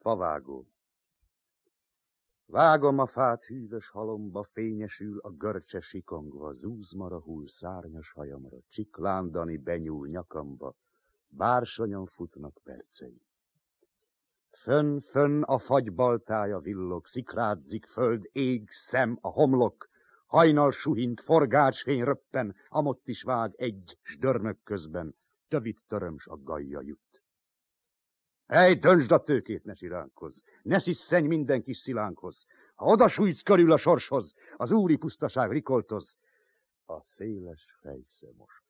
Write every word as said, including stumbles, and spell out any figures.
Favágó. Vágom a fát hűvös halomba, fényesül a görcse sikongva, zúzmara hull szárnyas hajamra, csiklándani benyúl nyakamba, bársonyon futnak percei. Fönn, fönn a fagybaltája villog, szikrádzik föld, ég, szem, a homlok, hajnal suhint, forgácsfény röppen, amott is vág egy, s dörmög közben, tövit töröms a gajja jut. Ej, döntsd a tőkét, ne siránkozz, ne szisszenj minden kis szilánkhoz. Ha odasújtsz körül a sorshoz, az úri pusztaság rikoltoz, a széles fejsze most.